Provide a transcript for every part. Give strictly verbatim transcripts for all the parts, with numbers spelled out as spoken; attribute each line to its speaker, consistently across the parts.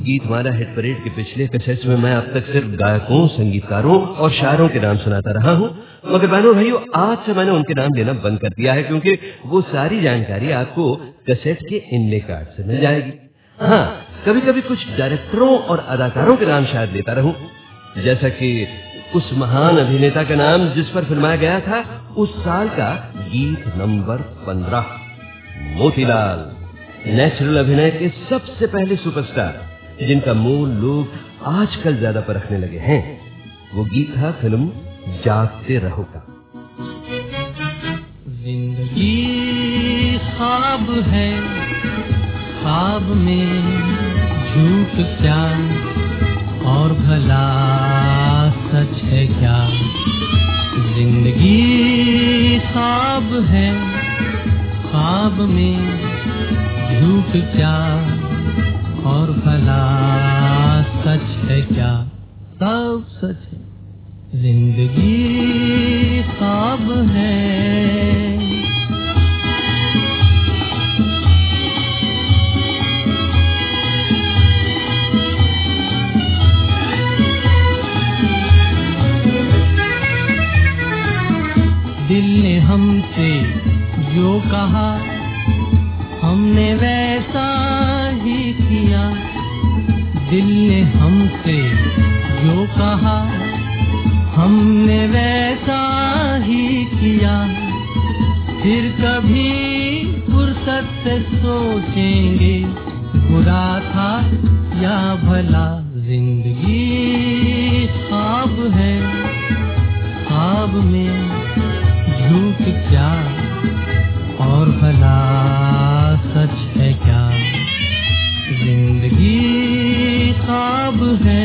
Speaker 1: गीत हमारा hit parade के पिछले कैसेट्स में मैं अब तक सिर्फ गायकों, संगीतकारों और शायरों के नाम सुनाता रहा हूँ, मगर बहनों भाइयों आज से मैंने उनके नाम लेना बंद कर दिया है, क्योंकि वो सारी जानकारी आपको कैसेट के इनले कार्ड से मिल जाएगी। हाँ, कभी कभी कुछ डायरेक्टरों और अदाकारों के नाम शायद लेता रहूं, जैसा कि उस महान अभिनेता का नाम जिस पर फिल्माया गया था उस साल का गीत नंबर पंद्रह, मोतीलाल। नेचुरल अभिनय के सबसे पहले सुपरस्टार जिनका मूल लोग आजकल ज्यादा परखने लगे हैं, वो गीत था फिल्म जागते रहो का।
Speaker 2: जिंदगी ख्वाब है, ख्वाब में झूठ क्या और भला सच है क्या। जिंदगी ख्वाब है, ख्वाब में झूठ क्या और भला सच है क्या। सब सच है, जिंदगी ख्वाब है। दिल ने हमसे जो कहा हमने वैसा ही किया। दिल ने हमसे जो कहा हमने वैसा ही किया। फिर कभी फुर्सत से सोचेंगे बुरा था या भला। जिंदगी ख्वाब है, ख्वाब में झूठ क्या और भला सच है क्या। जिंदगी ख्वाब है।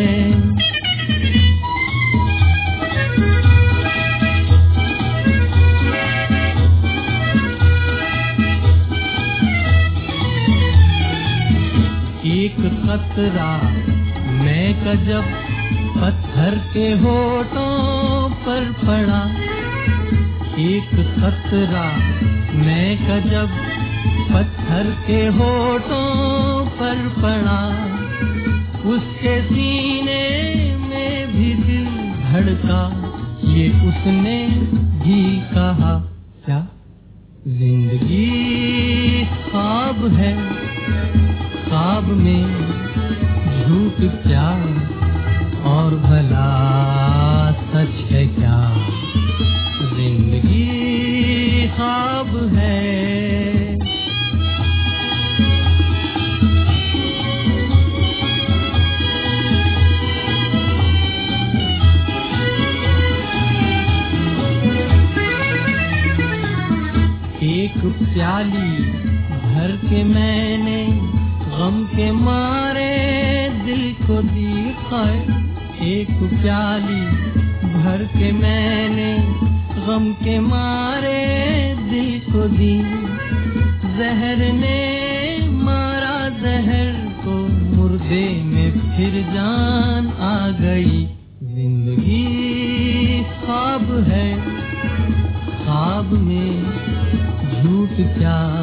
Speaker 2: एक खतरा मैं कजब पत्थर के होठों पर पड़ा। एक खतरा मैं कजब पत्थर के होठों पर पड़ा। उसके सीने में भी दिल धड़का, ये उसने भी कहा। क्या जिंदगी ख्वाब है, ख्वाब में झूठ क्या और भला सच है क्या। जिंदगी ख्वाब है। एक प्याली भर के मैंने गम के मारे दिल को दी है। एक प्याली भर के मैंने गम के मारे दिल को दी। जहर ने मारा जहर को, मुर्दे में फिर जान आ गई। जिंदगी ख्वाब है, ख्वाब में झूठ क्या